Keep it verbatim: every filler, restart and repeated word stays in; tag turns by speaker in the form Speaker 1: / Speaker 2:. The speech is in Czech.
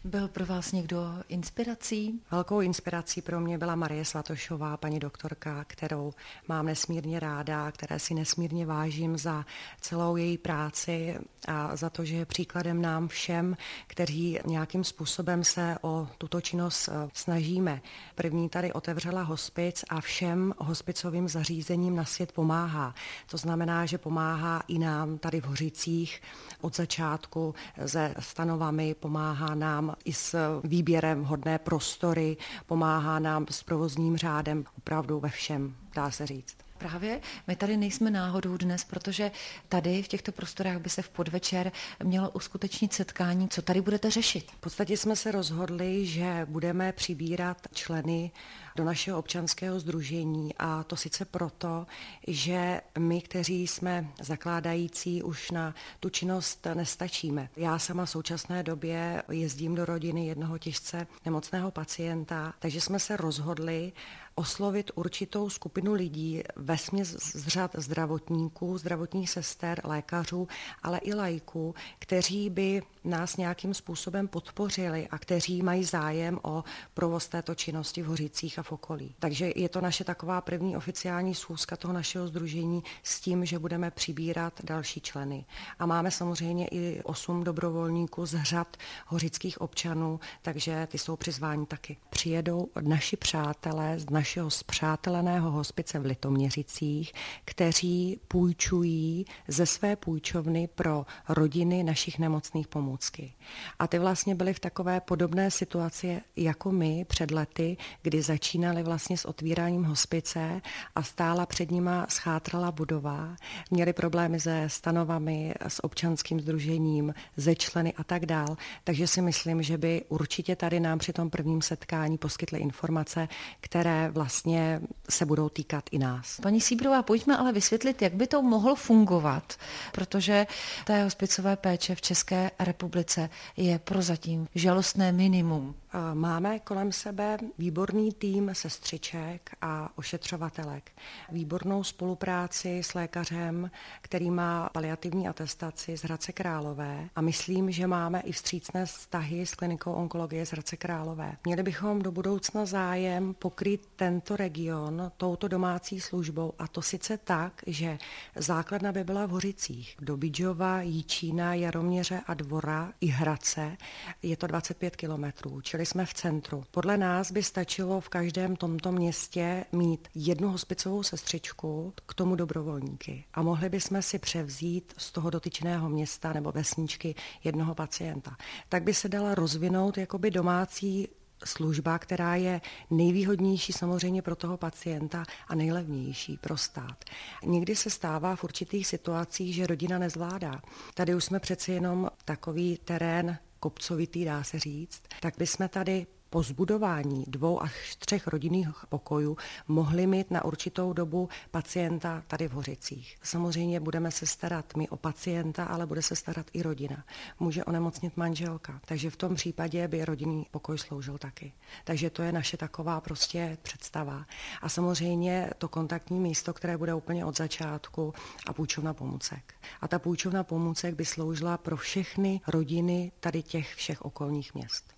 Speaker 1: Byl pro vás někdo inspirací?
Speaker 2: Velkou inspirací pro mě byla Marie Svatošová, paní doktorka, kterou mám nesmírně ráda, které si nesmírně vážím za celou její práci a za to, že je příkladem nám všem, kteří nějakým způsobem se o tuto činnost snažíme. První tady otevřela hospic a všem hospicovým zařízením na svět pomáhá. To znamená, že pomáhá i nám tady v Hořicích od začátku se stanovami, pomáhá nám i s výběrem vhodné prostory, pomáhá nám s provozním řádem, opravdu ve všem, dá se říct.
Speaker 1: Právě my tady nejsme náhodou dnes, protože tady v těchto prostorách by se v podvečer mělo uskutečnit setkání. Co tady budete řešit?
Speaker 2: V podstatě jsme se rozhodli, že budeme přibírat členy do našeho občanského sdružení, a to sice proto, že my, kteří jsme zakládající, už na tu činnost nestačíme. Já sama v současné době jezdím do rodiny jednoho těžce nemocného pacienta, takže jsme se rozhodli oslovit určitou skupinu lidí vesměs z řad zdravotníků, zdravotních sester, lékařů, ale i laiků, kteří by nás nějakým způsobem podpořili a kteří mají zájem o provoz této činnosti v Hořicích a v okolí. Takže je to naše taková první oficiální schůzka toho našeho sdružení s tím, že budeme přibírat další členy. A máme samozřejmě i osm dobrovolníků z řad hořických občanů, takže ty jsou přizváni taky. Přijedou naši přátelé z našeho spřáteleného hospice v Litoměřicích, kteří půjčují ze své půjčovny pro rodiny našich nemocných pomůcky. A ty vlastně byly v takové podobné situaci jako my před lety, kdy začínali vlastně s otvíráním hospice a stála před nima schátralá budova. Měli problémy se stanovami, s občanským sdružením, ze členy a tak dál. Takže si myslím, že by určitě tady nám při tom prvním setkání poskytly informace, které vlastně se budou týkat i nás.
Speaker 1: Paní Síbrová, pojďme ale vysvětlit, jak by to mohlo fungovat, protože té hospicové péče v České republice je prozatím žalostné minimum.
Speaker 2: Máme kolem sebe výborný tým sestřiček a ošetřovatelek. Výbornou spolupráci s lékařem, který má paliativní atestaci z Hradce Králové, a myslím, že máme i vstřícné vztahy s klinikou onkologie z Hradce Králové. Měli bychom do budoucna zájem pokryt tento region touto domácí službou, a to sice tak, že základna by byla v Hořicích. Do Bydžova, Jičína, Jaroměře a Dvora i Hradce je to dvacet pět kilometrů, čili jsme v centru. Podle nás by stačilo v každém tomto městě mít jednu hospicovou sestřičku, k tomu dobrovolníky. A mohli bychom si převzít z toho dotyčného města nebo vesničky jednoho pacienta. Tak by se dala rozvinout jakoby domácí služba, která je nejvýhodnější samozřejmě pro toho pacienta a nejlevnější pro stát. Někdy se stává v určitých situacích, že rodina nezvládá. Tady už jsme přeci jenom takový terén kopcovitý, dá se říct, tak bychom tady po zbudování dvou až třech rodinných pokojů mohli mít na určitou dobu pacienta tady v Hořicích. Samozřejmě budeme se starat my o pacienta, ale bude se starat i rodina. Může onemocnit manželka, takže v tom případě by rodinný pokoj sloužil taky. Takže to je naše taková prostě představa. A samozřejmě to kontaktní místo, které bude úplně od začátku, a půjčovna pomůcek. A ta půjčovna pomůcek by sloužila pro všechny rodiny tady těch všech okolních měst.